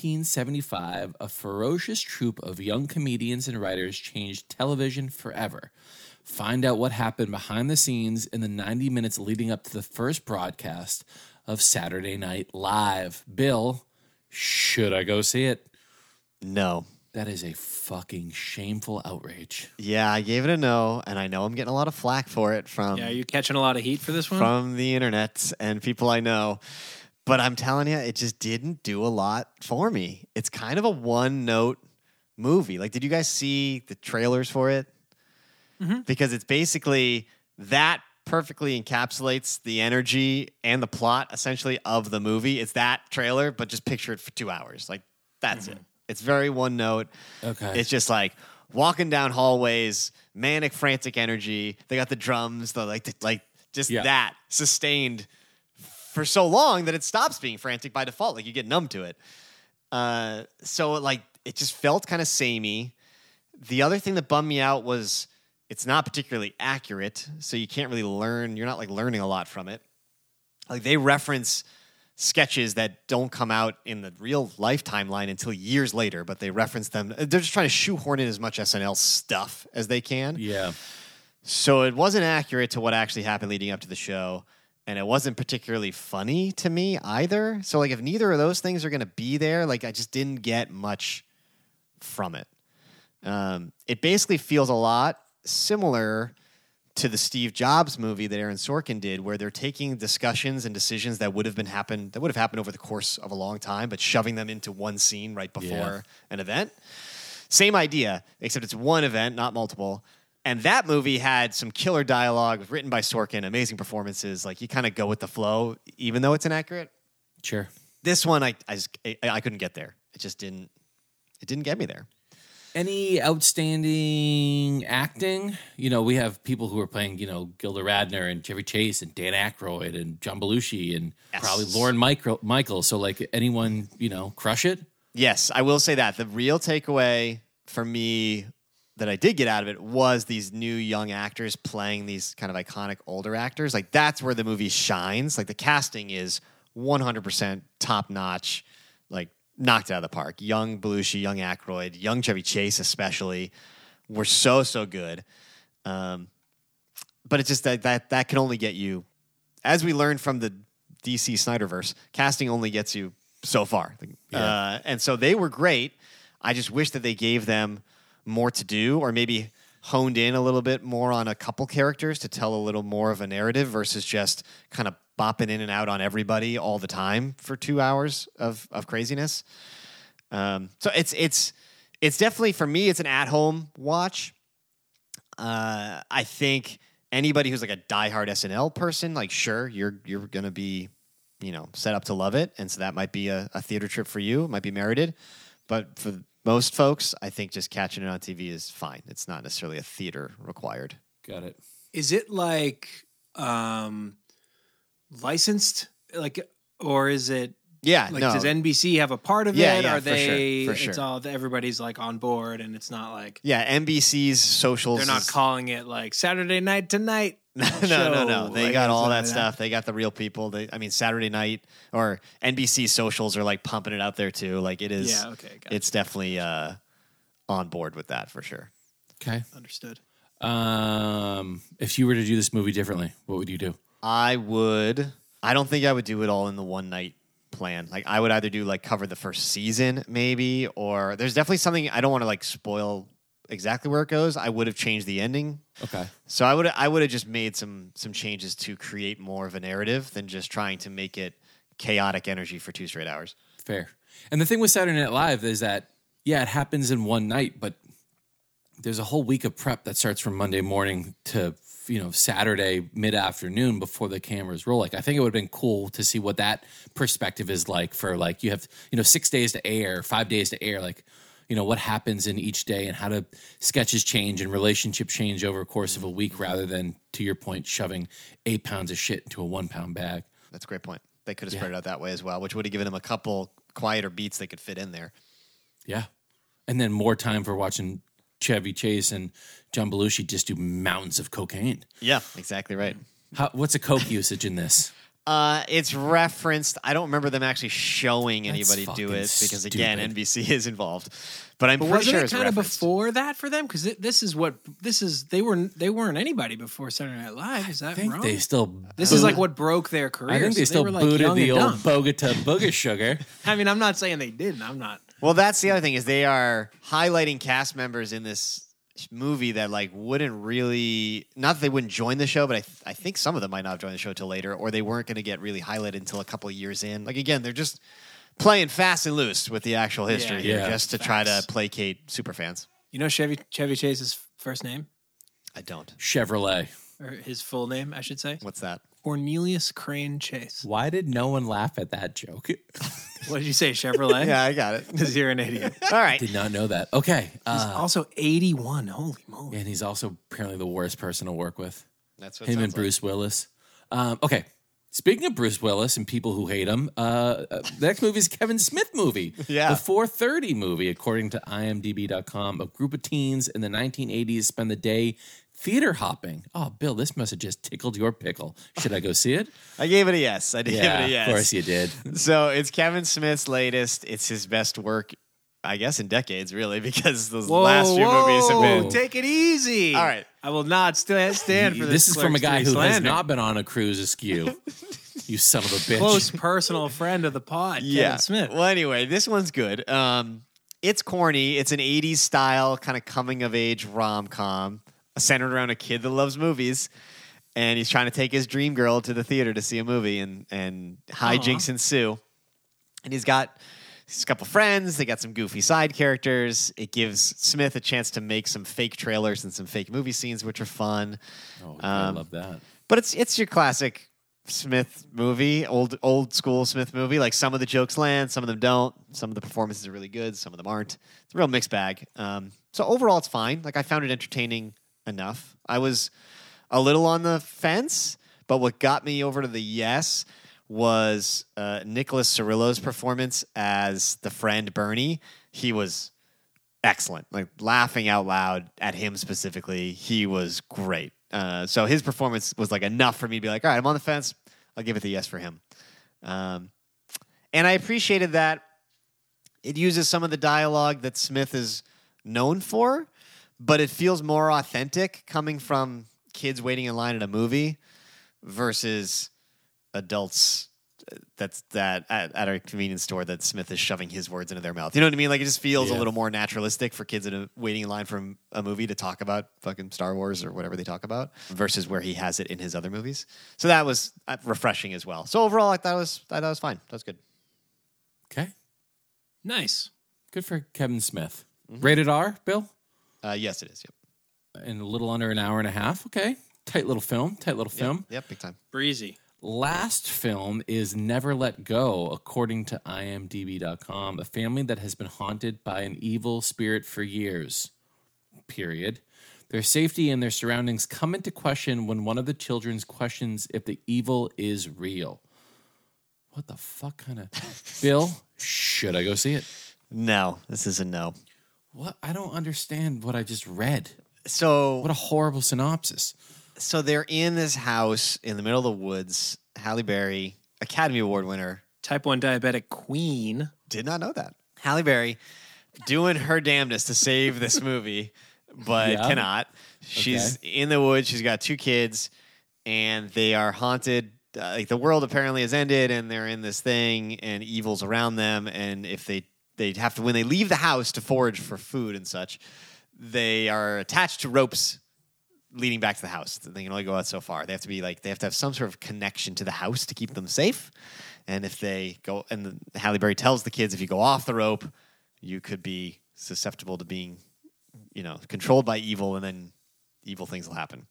Speaker 3: 1975. A ferocious troupe of young comedians and writers changed television forever. Find out what happened behind the scenes in the 90 minutes leading up to the first broadcast of Saturday Night Live. Bill, should I go see it?
Speaker 1: No.
Speaker 3: That is a fucking shameful outrage.
Speaker 1: Yeah, I gave it a no, and I know I'm getting a lot of flack for it from...
Speaker 2: Yeah, are you catching a lot of heat for this one?
Speaker 1: From the internet and people I know. But I'm telling you, it just didn't do a lot for me. It's kind of a one-note movie. Like, did you guys see the trailers for it? Mm-hmm. Because it's basically that perfectly encapsulates the energy and the plot, essentially, of the movie. It's that trailer, but just picture it for 2 hours. Like, that's it. It's very one note.
Speaker 3: Okay.
Speaker 1: It's just like walking down hallways, manic, frantic energy. They got the drums, that sustained for so long that it stops being frantic by default. Like you get numb to it. So like it just felt kind of samey. The other thing that bummed me out was it's not particularly accurate, so you can't really learn. You're not like learning a lot from it. Like they reference sketches that don't come out in the real life timeline until years later, but they reference them. They're just trying to shoehorn in as much SNL stuff as they can.
Speaker 3: Yeah.
Speaker 1: So it wasn't accurate to what actually happened leading up to the show, and it wasn't particularly funny to me either. So like if neither of those things are going to be there, like I just didn't get much from it. It basically feels a lot similar to the Steve Jobs movie that Aaron Sorkin did, where they're taking discussions and decisions that would have happened over the course of a long time, but shoving them into one scene right before an event. Same idea, except it's one event, not multiple. And that movie had some killer dialogue written by Sorkin, amazing performances. Like you kind of go with the flow, even though it's inaccurate.
Speaker 3: Sure.
Speaker 1: This one, I couldn't get there. It just didn't. It didn't get me there.
Speaker 3: Any outstanding acting? You know, we have people who are playing, you know, Gilda Radner and Chevy Chase and Dan Aykroyd and John Belushi and probably Lauren Michaels. So, like, anyone, you know, crush it?
Speaker 1: Yes, I will say that. The real takeaway for me that I did get out of it was these new young actors playing these kind of iconic older actors. Like, that's where the movie shines. Like, the casting is 100% top-notch, like, knocked it out of the park. Young Belushi, young Aykroyd, young Chevy Chase especially were so good. But it's just that can only get you, as we learned from the DC Snyderverse, casting only gets you so far. And so they were great. I just wish that they gave them more to do, or maybe honed in a little bit more on a couple characters to tell a little more of a narrative versus just kind of bopping in and out on everybody all the time for 2 hours of craziness. So it's definitely, for me, it's an at-home watch. I think anybody who's like a diehard SNL person, like, sure, you're going to be, you know, set up to love it. And so that might be a theater trip for you. It might be merited. But for most folks, I think just catching it on TV is fine. It's not necessarily a theater required.
Speaker 3: Got it.
Speaker 2: Is it like licensed, like, or is it?
Speaker 1: Yeah,
Speaker 2: like,
Speaker 1: no.
Speaker 2: does NBC have a part of
Speaker 1: Yeah,
Speaker 2: it?
Speaker 1: yeah,
Speaker 2: Are
Speaker 1: for
Speaker 2: they?
Speaker 1: sure, for sure.
Speaker 2: It's all everybody's like on board, and it's not like
Speaker 1: NBC's socials.
Speaker 2: they're not calling it like Saturday Night Tonight.
Speaker 1: No. They
Speaker 2: like,
Speaker 1: got all that
Speaker 2: like
Speaker 1: stuff. They got the real people. Saturday Night or NBC socials are like pumping it out there too. Like it is.
Speaker 2: Yeah. Okay. Gotcha.
Speaker 1: It's definitely on board with that for sure.
Speaker 3: Okay.
Speaker 2: Understood.
Speaker 3: If you were to do this movie differently, what would you do?
Speaker 1: I don't think I would do it all in the one night plan. Like I would either do like cover the first season maybe, or there's definitely something I don't want to like spoil exactly where it goes. I would have changed the ending.
Speaker 3: Okay.
Speaker 1: So I would have just made some changes to create more of a narrative than just trying to make it chaotic energy for 2 straight hours.
Speaker 3: Fair. And the thing with Saturday Night Live is that, yeah, it happens in one night, but there's a whole week of prep that starts from Monday morning to, you know, Saturday mid-afternoon before the cameras roll. Like, I think it would have been cool to see what that perspective is like for, like, you have, you know, 6 days to air, 5 days to air, like, you know, what happens in each day and how do sketches change and relationships change over the course of a week rather than, to your point, shoving 8 pounds of shit into a 1 pound bag.
Speaker 1: That's a great point. They could have spread it out that way as well, which would have given them a couple quieter beats they could fit in there.
Speaker 3: Yeah. And then more time for watching Chevy Chase and John Belushi just do mountains of cocaine.
Speaker 1: Yeah, exactly right.
Speaker 3: What's a coke usage in this?
Speaker 1: It's referenced. I don't remember them actually showing anybody
Speaker 3: That's
Speaker 1: do
Speaker 3: fucking
Speaker 1: it because, again,
Speaker 3: stupid.
Speaker 1: NBC is involved. But I'm pretty
Speaker 2: wasn't
Speaker 1: sure
Speaker 2: it
Speaker 1: it's
Speaker 2: kind of
Speaker 1: referenced.
Speaker 2: before that for them? Because they weren't anybody before Saturday Night Live. Is that
Speaker 3: I think
Speaker 2: wrong?
Speaker 3: they still.
Speaker 2: This is like what broke their career.
Speaker 3: I think they
Speaker 2: so
Speaker 3: still
Speaker 2: were like
Speaker 3: booted
Speaker 2: young
Speaker 3: the
Speaker 2: and
Speaker 3: old
Speaker 2: dumb.
Speaker 3: Bogota Booga Sugar.
Speaker 2: I mean, I'm not saying they didn't. I'm not.
Speaker 1: Well, that's the other thing is they are highlighting cast members in this movie that like wouldn't really, not that they wouldn't join the show, but I think some of them might not have joined the show till later, or they weren't going to get really highlighted until a couple of years in. Like again, they're just playing fast and loose with the actual history here,
Speaker 3: Yeah.
Speaker 1: just to try to placate super fans.
Speaker 2: You know Chevy Chase's first name
Speaker 1: I don't.
Speaker 3: Chevrolet.
Speaker 2: or his full name, I should say.
Speaker 1: What's that?
Speaker 2: Cornelius Crane Chase.
Speaker 3: Why did no one laugh at that joke?
Speaker 2: What did you say, Chevrolet?
Speaker 1: Yeah, I got it.
Speaker 2: Because you're an idiot.
Speaker 1: All right.
Speaker 3: Did not know that. Okay.
Speaker 2: He's also 81. Holy moly.
Speaker 3: And he's also apparently the worst person to work with.
Speaker 1: That's what
Speaker 3: Him and
Speaker 1: sounds like.
Speaker 3: Bruce Willis. Okay. Speaking of Bruce Willis and people who hate him, the next movie is Kevin Smith movie.
Speaker 1: Yeah.
Speaker 3: The 4:30 movie, according to IMDb.com. A group of teens in the 1980s spend the day theater hopping. Oh, Bill, this must have just tickled your pickle. Should I go see it?
Speaker 1: I gave it a yes. I did give it a yes.
Speaker 3: Of course you did.
Speaker 1: So it's Kevin Smith's latest. It's his best work, I guess, in decades, really, because those last few movies have been.
Speaker 2: Take it easy.
Speaker 1: All right.
Speaker 2: I will not stand for this.
Speaker 3: This is from a guy who has
Speaker 2: slander.
Speaker 3: not been on a cruise askew. You son of a bitch.
Speaker 2: Close personal friend of the pod, Kevin Smith.
Speaker 1: Well, anyway, this one's good. It's corny. It's an 80s style kind of coming of age rom-com centered around a kid that loves movies. And he's trying to take his dream girl to the theater to see a movie, and hijinks ensue. And he's got a couple friends. They got some goofy side characters. It gives Smith a chance to make some fake trailers and some fake movie scenes, which are fun.
Speaker 3: Oh, I love that.
Speaker 1: But it's your classic Smith movie, old school Smith movie. Like, some of the jokes land, some of them don't. Some of the performances are really good, some of them aren't. It's a real mixed bag. So overall, it's fine. Like, I found it entertaining enough. I was a little on the fence, but what got me over to the yes was Nicholas Cirillo's performance as the friend Bernie. He was excellent. Like, laughing out loud at him specifically. He was great. So his performance was like enough for me to be like, all right, I'm on the fence. I'll give it the yes for him. And I appreciated that it uses some of the dialogue that Smith is known for, but it feels more authentic coming from kids waiting in line at a movie versus adults at a convenience store that Smith is shoving his words into their mouth. You know what I mean? Like, it just feels a little more naturalistic for kids waiting in line for a movie to talk about fucking Star Wars or whatever they talk about versus where he has it in his other movies. So that was refreshing as well. So overall, I thought it was fine. That was good.
Speaker 3: Okay.
Speaker 2: Nice.
Speaker 3: Good for Kevin Smith. Rated R, Bill?
Speaker 1: Yes, it is. Yep.
Speaker 3: In a little under an hour and a half. Okay. Tight little film.
Speaker 1: Yep, big time.
Speaker 2: Breezy.
Speaker 3: Last film is Never Let Go, according to IMDb.com. A family that has been haunted by an evil spirit for years. Period. Their safety and their surroundings come into question when one of the children questions if the evil is real. What the fuck kind of... Bill, should I go see it?
Speaker 1: No, this is a no.
Speaker 3: What? I don't understand what I just read.
Speaker 1: So
Speaker 3: What a horrible synopsis.
Speaker 1: So they're in this house in the middle of the woods. Halle Berry, Academy Award winner.
Speaker 2: Type 1 diabetic queen.
Speaker 1: Did not know that. Halle Berry doing her damnedest to save this movie, but cannot. She's in the woods. She's got two kids, and they are haunted. Like, the world apparently has ended, and they're in this thing, and evil's around them. And if they have to, when they leave the house to forage for food and such, they are attached to ropes leading back to the house. They can only go out so far. They have to have some sort of connection to the house to keep them safe. And if they go, and Halle Berry tells the kids, if you go off the rope, you could be susceptible to being, controlled by evil, and then evil things will happen.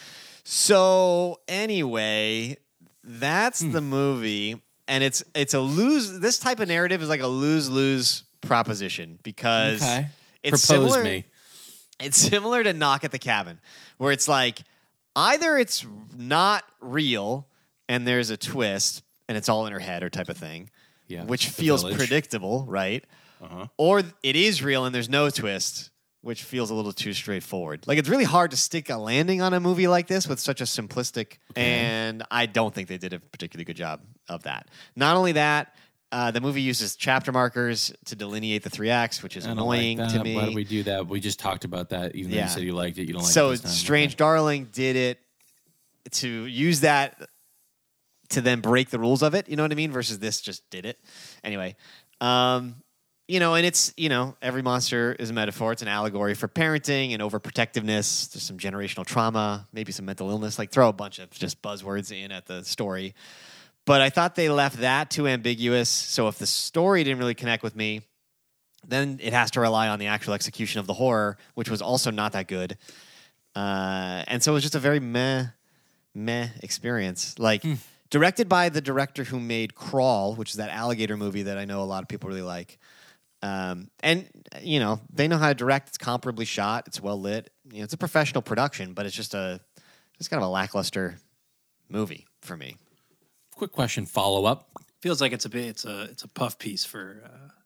Speaker 1: So anyway, that's the movie, and it's a lose. This type of narrative is like a lose-lose proposition because it's
Speaker 3: Propose
Speaker 1: similar.
Speaker 3: me.
Speaker 1: It's similar to Knock at the Cabin, where it's like either it's not real and there's a twist and it's all in her head or type of thing, which feels predictable, right? Or it is real and there's no twist, which feels a little too straightforward. Like, it's really hard to stick a landing on a movie like this with such a simplistic, and I don't think they did a particularly good job of that. Not only that, the movie uses chapter markers to delineate the three acts, which is annoying to me.
Speaker 3: Why did we do that? We just talked about that. Even though you said you liked it, you don't like it.
Speaker 1: So
Speaker 3: this time.
Speaker 1: Strange Darling did it to use that to then break the rules of it. You know what I mean? Versus this just did it. Anyway, and it's, every monster is a metaphor. It's an allegory for parenting and overprotectiveness. There's some generational trauma, maybe some mental illness. Like, throw a bunch of just buzzwords in at the story. But I thought they left that too ambiguous. So if the story didn't really connect with me, then it has to rely on the actual execution of the horror, which was also not that good. And so it was just a very meh meh experience. Like directed by the director who made Crawl, which is that alligator movie that I know a lot of people really like. And you know, they know how to direct. It's comparably shot. It's well lit. You know, it's a professional production, but it's just kind of a lackluster movie for me.
Speaker 3: Quick question, follow up.
Speaker 2: Feels like it's a puff piece for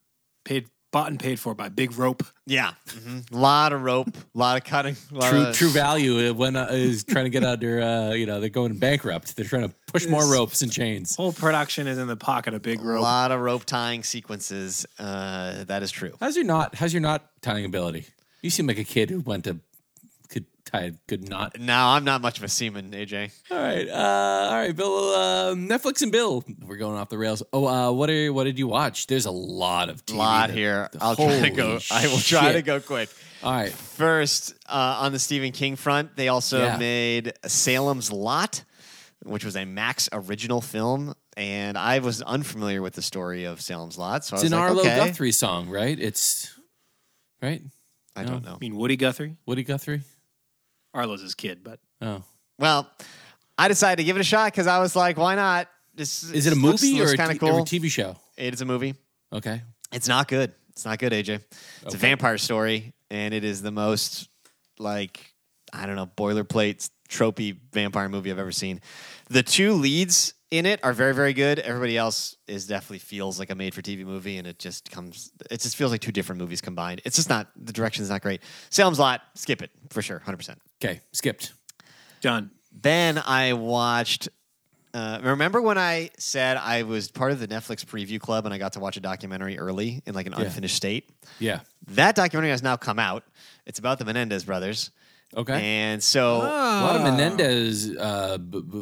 Speaker 2: bought and paid for by Big Rope.
Speaker 1: Yeah, a lot of rope, a lot of cutting.
Speaker 3: True value when is trying to get under. You know, they're going bankrupt. They're trying to push more ropes and chains.
Speaker 2: Whole production is in the pocket of Big
Speaker 1: A
Speaker 2: Rope.
Speaker 1: lot of rope tying sequences. That is true.
Speaker 3: How's your knot tying ability? You seem like a kid who could tie a good knot.
Speaker 1: No, I'm not much of a seaman, AJ.
Speaker 3: All right, Bill. Netflix and Bill. We're going off the rails. Oh, what did you watch? There's a lot of TV.
Speaker 1: Lot here. I'll try to go. I will try to go quick.
Speaker 3: All right.
Speaker 1: First, on the Stephen King front, they also made Salem's Lot, which was a Max original film, and I was unfamiliar with the story of Salem's Lot. So
Speaker 3: It's
Speaker 1: I was
Speaker 3: an
Speaker 1: like,
Speaker 3: Arlo
Speaker 1: okay.
Speaker 3: Guthrie song, right? It's right.
Speaker 1: I don't know.
Speaker 2: I mean, Woody Guthrie?
Speaker 3: Woody Guthrie.
Speaker 2: Arlo's his kid, but
Speaker 3: Oh,
Speaker 1: Well, I decided to give it a shot because I was like, why not?
Speaker 3: is it a movie or
Speaker 1: kind
Speaker 3: a
Speaker 1: of cool?
Speaker 3: TV show?
Speaker 1: It is a movie.
Speaker 3: Okay.
Speaker 1: It's not good. It's not good, AJ. It's a
Speaker 3: Okay.
Speaker 1: vampire story, and it is the most, like, I don't know, boilerplate, tropey vampire movie I've ever seen. The two leads in it are very, very good. Everybody else definitely feels like a made-for-TV movie, and it just feels like two different movies combined. It's just not, the direction's not great. Salem's Lot, skip it, for sure, 100%.
Speaker 3: Okay. Skipped.
Speaker 2: done.
Speaker 1: Then I watched. Remember when I said I was part of the Netflix preview club and I got to watch a documentary early in like an unfinished state?
Speaker 3: Yeah.
Speaker 1: That documentary has now come out. It's about the Menendez brothers.
Speaker 3: Okay.
Speaker 1: And so
Speaker 3: A lot of Menendez things.
Speaker 1: a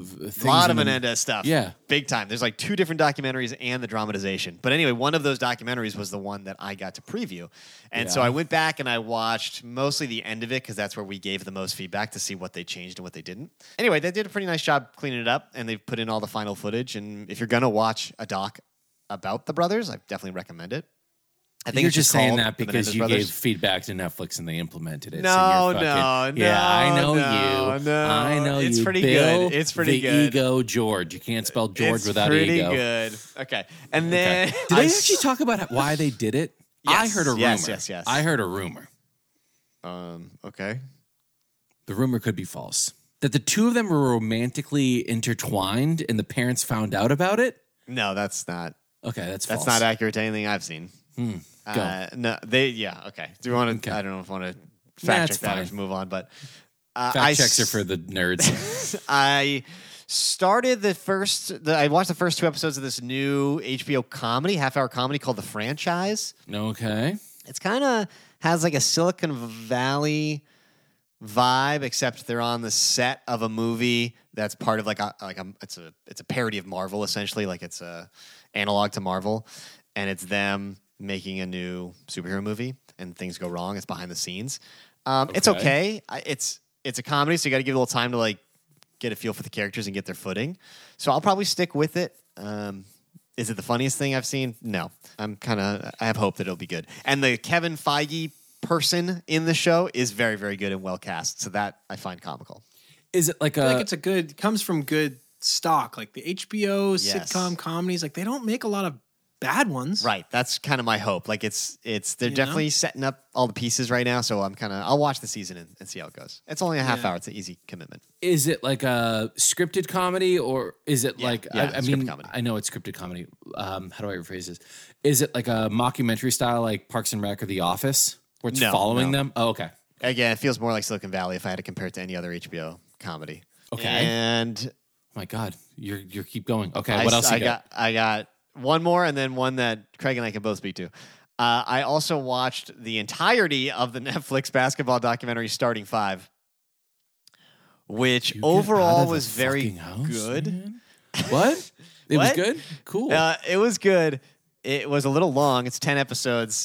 Speaker 1: lot of
Speaker 3: in the-
Speaker 1: Menendez stuff.
Speaker 3: Yeah.
Speaker 1: Big time. There's like two different documentaries and the dramatization. But anyway, one of those documentaries was the one that I got to preview. And so
Speaker 3: Yeah.
Speaker 1: I went back and I watched mostly the end of it because that's where we gave the most feedback to see what they changed and what they didn't. Anyway, they did a pretty nice job cleaning it up and they've put in all the final footage. And if you're going to watch a doc about the brothers, I definitely recommend it. I think
Speaker 3: You're
Speaker 1: it's
Speaker 3: just saying
Speaker 1: called
Speaker 3: that
Speaker 1: The
Speaker 3: because
Speaker 1: Menendez
Speaker 3: you
Speaker 1: Brothers.
Speaker 3: gave feedback to Netflix and they implemented it.
Speaker 1: No,
Speaker 3: so you're
Speaker 1: no,
Speaker 3: fucking,
Speaker 1: no.
Speaker 3: Yeah, I know
Speaker 1: no,
Speaker 3: you.
Speaker 1: no.
Speaker 3: I know
Speaker 1: It's
Speaker 3: you.
Speaker 1: pretty
Speaker 3: Bill,
Speaker 1: good. It's pretty
Speaker 3: the
Speaker 1: good.
Speaker 3: Ego George. You can't spell George
Speaker 1: It's
Speaker 3: without
Speaker 1: pretty
Speaker 3: ego.
Speaker 1: good. Okay. And then
Speaker 3: Okay. Did they actually talk about why they did it? I
Speaker 1: Yes,
Speaker 3: heard a rumor.
Speaker 1: yes.
Speaker 3: I heard a rumor.
Speaker 1: Okay.
Speaker 3: The rumor could be false. That the two of them were romantically intertwined and the parents found out about it?
Speaker 1: No, that's not.
Speaker 3: Okay, that's
Speaker 1: That's
Speaker 3: false.
Speaker 1: not accurate to anything I've seen.
Speaker 3: Go.
Speaker 1: No, okay. Do you want to?
Speaker 3: Okay.
Speaker 1: I don't know if I want to
Speaker 3: Nah,
Speaker 1: fact
Speaker 3: it's
Speaker 1: check that or
Speaker 3: fine.
Speaker 1: just move on. But
Speaker 3: Fact checks are for the nerds.
Speaker 1: I started I watched the first two episodes of this new HBO comedy, half-hour comedy called The Franchise.
Speaker 3: Okay.
Speaker 1: It's kind of has like a Silicon Valley vibe, except they're on the set of a movie that's part of it's a parody of Marvel essentially, like it's a analog to Marvel, and it's them making a new superhero movie, and things go wrong. It's behind the scenes. It's okay. It's a comedy, so you got to give it a little time to like get a feel for the characters and get their footing. So I'll probably stick with it. Is it the funniest thing I've seen? No. I have hope that it'll be good. And the Kevin Feige person in the show is very, very good and well cast. So that I find comical.
Speaker 3: Is it like
Speaker 2: I feel like it's comes from good stock. Like the HBO
Speaker 1: Yes.
Speaker 2: sitcom comedies, like they don't make a lot of bad ones.
Speaker 1: Right. That's kind of my hope. Like they're definitely setting up all the pieces right now. So I'll watch the season and see how it goes. It's only a half hour. It's an easy commitment.
Speaker 3: Is it like a scripted comedy or is it I
Speaker 1: scripted
Speaker 3: mean,
Speaker 1: comedy.
Speaker 3: I know it's scripted comedy. How do I rephrase this? Is it like a mockumentary style like Parks and Rec or The Office where it's
Speaker 1: No,
Speaker 3: following
Speaker 1: no.
Speaker 3: them? Oh, okay.
Speaker 1: Again, it feels more like Silicon Valley if I had to compare it to any other HBO comedy.
Speaker 3: Okay.
Speaker 1: And
Speaker 3: Oh my God. You're keep going. Okay. What else you got?
Speaker 1: I got one more and then one that Craig and I can both speak to. I also watched the entirety of the Netflix basketball documentary Starting Five, which
Speaker 3: You get out
Speaker 1: overall
Speaker 3: of the
Speaker 1: was very
Speaker 3: fucking house,
Speaker 1: good.
Speaker 3: man? What? It was
Speaker 1: What?
Speaker 3: good? Cool.
Speaker 1: It was good. It was a little long. It's 10 episodes.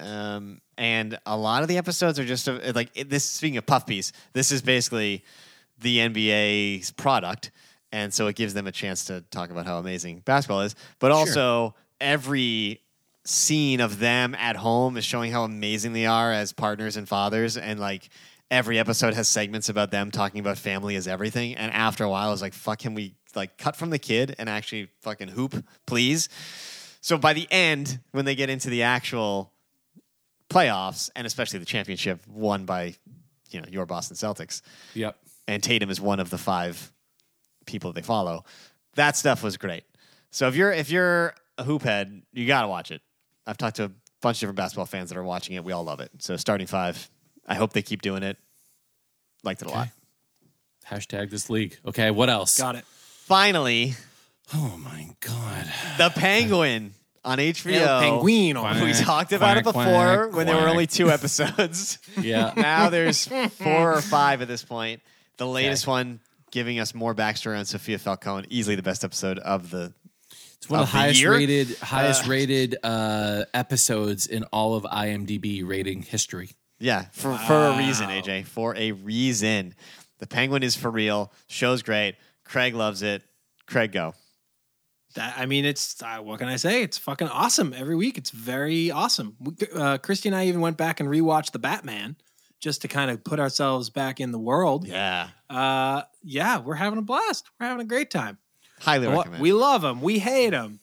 Speaker 1: And a lot of the episodes are just this. Speaking of puff piece, this is basically the NBA's product, and so it gives them a chance to talk about how amazing basketball is. But also, every scene of them at home is showing how amazing they are as partners and fathers, and like every episode has segments about them talking about family is everything. And after a while, I was like, fuck, can we like cut from the kid and actually fucking hoop, please? So by the end, when they get into the actual playoffs, and especially the championship won by, your Boston Celtics.
Speaker 3: Yep.
Speaker 1: And Tatum is one of the 5 people they follow. That stuff was great. So if you're a hoop head, you got to watch it. I've talked to a bunch of different basketball fans that are watching it. We all love it. So starting 5, I hope they keep doing it. Liked it a lot.
Speaker 3: Hashtag this league. Okay, what else?
Speaker 2: Got it.
Speaker 1: Finally,
Speaker 3: Oh my God.
Speaker 1: The Penguin on HBO.
Speaker 2: El Penguino.
Speaker 1: We talked about it before when there were only 2 episodes.
Speaker 3: Yeah.
Speaker 1: Now there's 4 or 5 at this point. The latest one giving us more backstory on Sophia Falcone. Easily the best episode of the
Speaker 3: It's one of the
Speaker 1: year.
Speaker 3: highest rated episodes in all of IMDb rating history.
Speaker 1: Yeah, for a reason, AJ. For a reason. The Penguin is for real. Show's great. Craig loves it. Craig, go.
Speaker 2: It's what can I say? It's fucking awesome every week. It's very awesome. Christy and I even went back and rewatched The Batman just to kind of put ourselves back in the world.
Speaker 1: Yeah.
Speaker 2: We're having a blast. We're having a great time.
Speaker 1: Highly recommend.
Speaker 2: We love him. We hate him.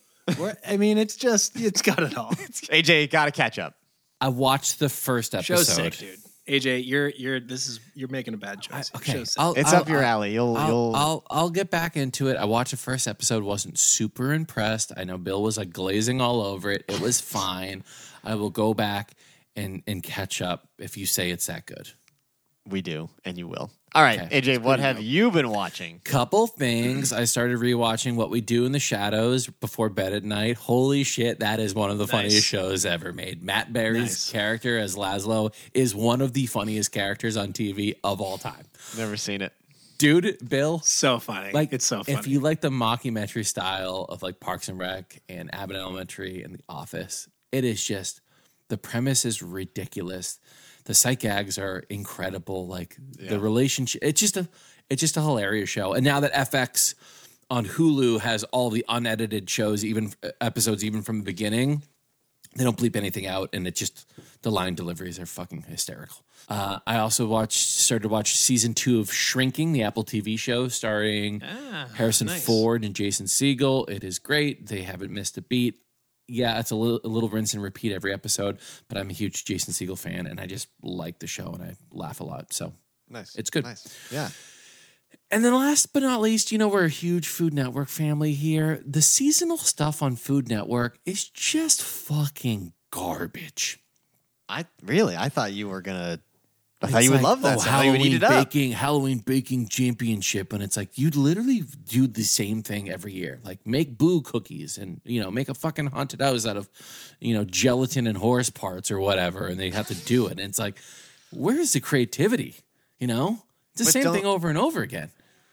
Speaker 2: It's got it all.
Speaker 1: AJ, got to catch up.
Speaker 3: I watched the first episode.
Speaker 2: Show's sick, dude. AJ, you're making a bad choice.
Speaker 3: Okay,
Speaker 2: Show's sick.
Speaker 1: It's up your alley.
Speaker 3: I'll get back into it. I watched the first episode. Wasn't super impressed. I know Bill was like glazing all over it. It was fine. I will go back and catch up if you say it's that good.
Speaker 1: We do, and you will. All right,
Speaker 3: Okay.
Speaker 1: AJ, what have you been watching?
Speaker 3: Couple things. I started rewatching What We Do in the Shadows before bed at night. Holy shit, that is one of the funniest shows ever made. Matt Berry's character as Laszlo is one of the funniest characters on TV of all time.
Speaker 1: Never seen it.
Speaker 3: Dude, Bill.
Speaker 2: So funny. It's so funny.
Speaker 3: If you like the mockumentary style of like Parks and Rec and Abbott Elementary and The Office, it is just, the premise is ridiculous. The sight gags are incredible. Like the relationship, it's just a hilarious show. And now that FX on Hulu has all the unedited shows, even episodes, even from the beginning, they don't bleep anything out, and it just, the line deliveries are fucking hysterical. I also started to watch season 2 of Shrinking, the Apple TV show starring Harrison Ford and Jason Segel. It is great. They haven't missed a beat. Yeah, it's a little rinse and repeat every episode, but I'm a huge Jason Segel fan, and I just like the show, and I laugh a lot. So
Speaker 1: Nice.
Speaker 3: It's good.
Speaker 1: Nice. Yeah.
Speaker 3: And then last but not least, we're a huge Food Network family here. The seasonal stuff on Food Network is just fucking garbage.
Speaker 1: I thought you were gonna. I thought you would love that.
Speaker 3: Oh,
Speaker 1: You would eat it up.
Speaker 3: Halloween baking championship, and it's like you'd literally do the same thing every year. Like make boo cookies, and make a fucking haunted house out of gelatin and horse parts or whatever, and they have to do it. And it's like, where's the creativity? It's the same thing over and over again.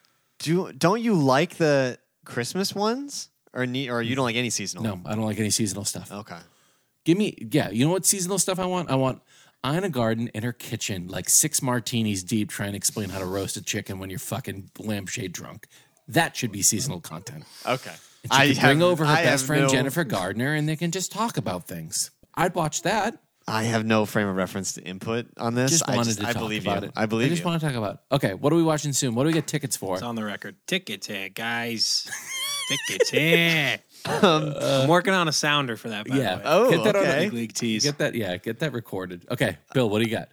Speaker 1: Don't you like the Christmas ones, or you don't like any seasonal?
Speaker 3: No, I don't like any seasonal stuff.
Speaker 1: Okay.
Speaker 3: Give me, you know what seasonal stuff I want? I want Ina Garten in her kitchen, like 6 martinis deep, trying to explain how to roast a chicken when you're fucking lampshade drunk. That should be seasonal content.
Speaker 1: Okay.
Speaker 3: And she can bring over her best friend Jennifer Gardner, and they can just talk about things. I'd watch that.
Speaker 1: I have no frame of reference to input on this.
Speaker 3: I believe
Speaker 1: you.
Speaker 3: it.
Speaker 1: I believe you.
Speaker 3: I just want to talk about it. Okay, what are we watching soon? What do we get tickets for?
Speaker 2: It's on the record. Tickets here, guys. Tickets here. I'm working on a sounder for that, by the way.
Speaker 1: Oh,
Speaker 3: get that on
Speaker 1: okay.
Speaker 2: Big league tease.
Speaker 3: Get that recorded. Okay, Bill, what do you got?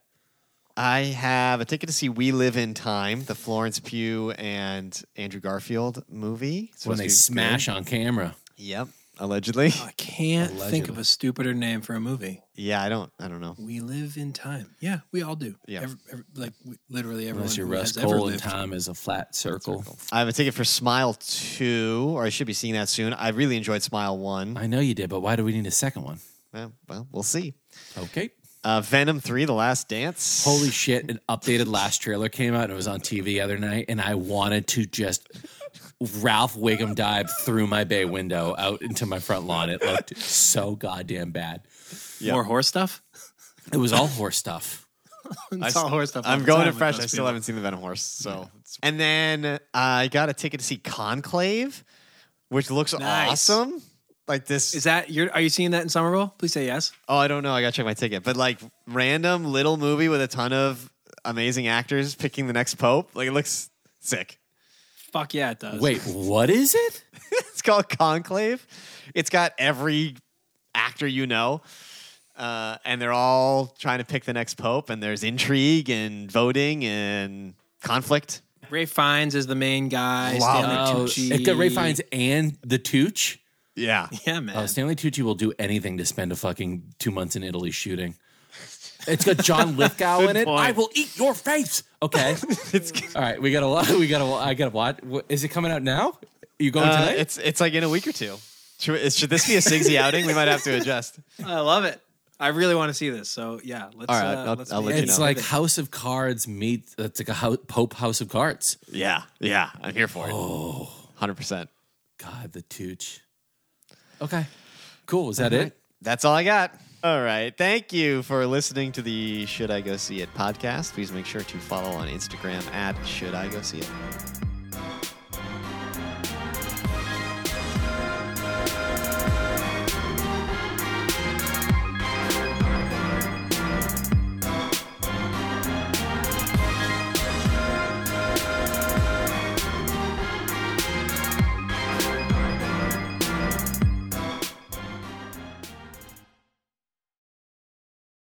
Speaker 1: I have a ticket to see We Live in Time, the Florence Pugh and Andrew Garfield movie.
Speaker 3: When they smash on camera.
Speaker 1: Yep, allegedly.
Speaker 2: I can't think of a stupider name for a movie.
Speaker 1: Yeah, I don't know.
Speaker 2: We live in time. Yeah, we all do.
Speaker 1: Yeah.
Speaker 2: Literally everyone
Speaker 3: Unless you're
Speaker 2: who
Speaker 3: Russ
Speaker 2: has ever
Speaker 3: Cole and
Speaker 2: lived.
Speaker 3: time is a flat circle.
Speaker 1: I have a ticket for Smile 2, or I should be seeing that soon. I really enjoyed Smile 1.
Speaker 3: I know you did, but why do we need a second one?
Speaker 1: Well, we'll see.
Speaker 3: Okay.
Speaker 1: Venom 3, The Last Dance.
Speaker 3: Holy shit, an updated last trailer came out and it was on TV the other night, and I wanted to just Ralph Wiggum dive through my bay window out into my front lawn. It looked so goddamn bad.
Speaker 1: Yep.
Speaker 2: More horse stuff?
Speaker 3: It was all horse stuff.
Speaker 2: It's all horse stuff. all
Speaker 1: I'm
Speaker 2: the
Speaker 1: going
Speaker 2: time
Speaker 1: to
Speaker 2: with
Speaker 1: fresh.
Speaker 2: those
Speaker 1: I still
Speaker 2: people.
Speaker 1: haven't seen the Venom horse. So, and then I got a ticket to see Conclave, which looks
Speaker 2: Nice.
Speaker 1: awesome. Like this.
Speaker 2: Is that are you seeing that in Somerville? Please say yes.
Speaker 1: Oh, I don't know. I got to check my ticket. But like random little movie with a ton of amazing actors picking the next pope. Like, it looks sick.
Speaker 2: Fuck yeah, it does.
Speaker 3: Wait, what is it?
Speaker 1: It's called Conclave. It's got every actor you know. And they're all trying to pick the next pope, and there's intrigue and voting and conflict.
Speaker 2: Ray Fiennes is the main guy.
Speaker 1: Wow.
Speaker 2: Stanley Tucci.
Speaker 3: It got Ray Fiennes and the Tooch.
Speaker 1: Yeah.
Speaker 2: Yeah, man.
Speaker 3: Oh, Stanley Tucci will do anything to spend a fucking 2 months in Italy shooting. It's got John Lithgow in it.
Speaker 1: point.
Speaker 3: I will eat your face. Okay. All right, I gotta watch. Is it coming out now? You going tonight?
Speaker 1: It's like in a week or two. Should this be a Sigsy outing? We might have to adjust.
Speaker 2: I love it. I really want to see this. So yeah, let's.
Speaker 1: All right,
Speaker 2: let's
Speaker 1: I'll
Speaker 2: be-
Speaker 1: let you
Speaker 3: It's
Speaker 1: know.
Speaker 3: like House of Cards meets. It's like a Pope House of Cards.
Speaker 1: Yeah, I'm here for it. 100%.
Speaker 3: God, the Tooch. Okay, cool. Is that it?
Speaker 1: That's all I got. All right. Thank you for listening to the Should I Go See It podcast. Please make sure to follow on Instagram at Should I Go See It.